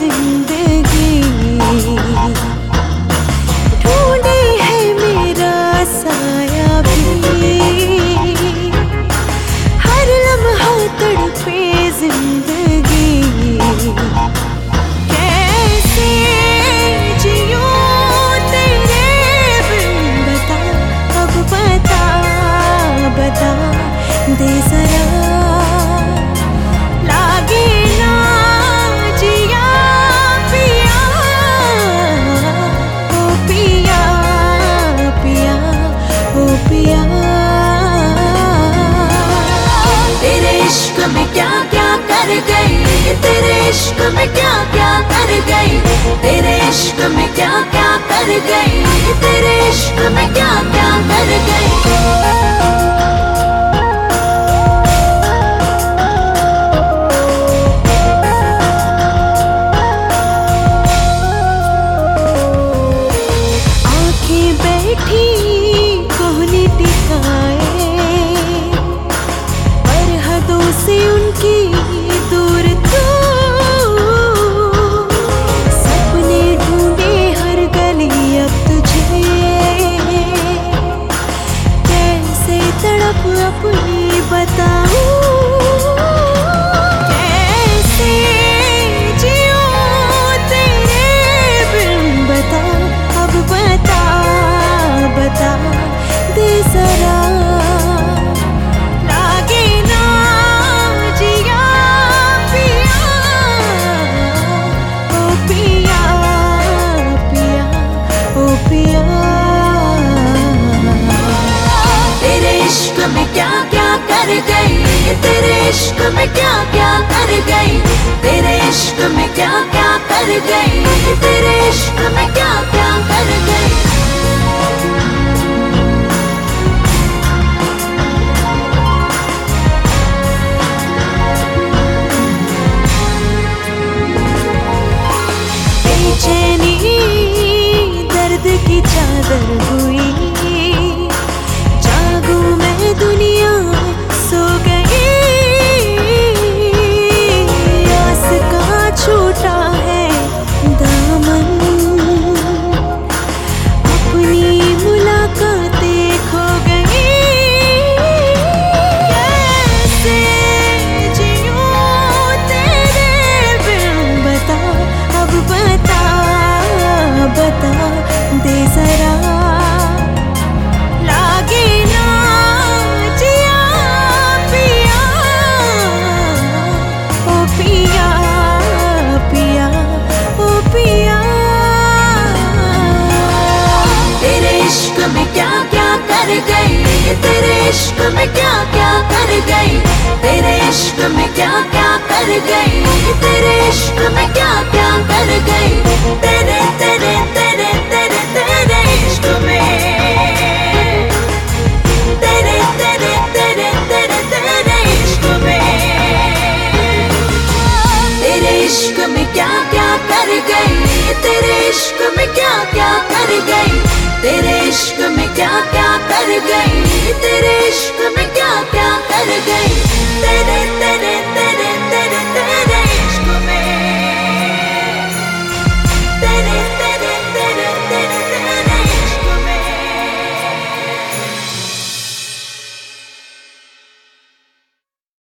जिंदगी, ढूंढे है मेरा साया भी, हर लम्हा तड़पे जिंदगी। कैसे जियूं तेरे बिन, बता अब बता दे जरा, लागे ना जिया पिया, ओ पिया पिया ओ पिया। तेरे इश्क में क्या क्या कर गई, तेरे इश्क में क्या क्या कर गई, तेरे इश्क में क्या क्या कर गई, तेरे इश्क में क्या क्या कर गई। बैठी कोहनी टिकाए, पर हदों से उनकी दूर तू, सपने ढूंढे हर गली अब तुझे, कैसे तड़प अपनी बताऊं, कैसे जियूं तेरे बिन, बता अब बता दे जरा, लागे ना जिया पिया, ओ पिया पिया ओ पिया। तेरे इश्क में क्या क्या कर गई, तेरे इश्क में क्या क्या कर गई, तेरे इश्क में क्या क्या कर गई, तेरे इश्क में क्या क्या कर गई। बेचैनी दर्द की चादर हुई, जागू मैं दुनिया सो गई, आस का छूटा है दामन, अपनी मुलाकातें खो गई, कैसे जियूं तेरे बिन, बता अब बता दे जरा, लागे ना जिया पिया, ओ पिया पिया ओ पिया। तेरे इश्क में क्या क्या कर गई, तेरे इश्क में क्या क्या कर गई, तेरे इश्क में क्या क्या कर गई, तेरे इश्क में क्या क्या कर गई। तेरे तेरे तेरे तेरे तेरे इश्क में, तेरे तेरे तेरे तेरे तेरे इश्क में, तेरे इश्क में क्या क्या कर गई, तेरे इश्क में क्या क्या कर गई, तेरे इश्क में क्या क्या कर गई, तेरे इश्क में क्या क्या कर गई।